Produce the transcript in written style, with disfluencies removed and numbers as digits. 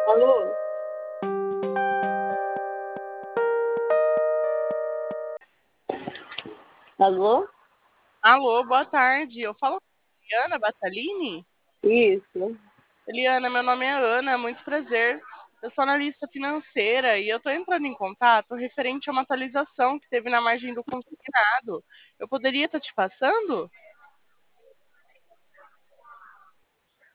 Alô? Alô? Alô, boa tarde. Eu falo com a Eliana Batalini. Isso. Eliana, meu nome é Ana, muito prazer. Eu sou analista financeira e eu estou entrando em contato referente a uma atualização que teve na margem do consignado. Eu poderia estar te passando?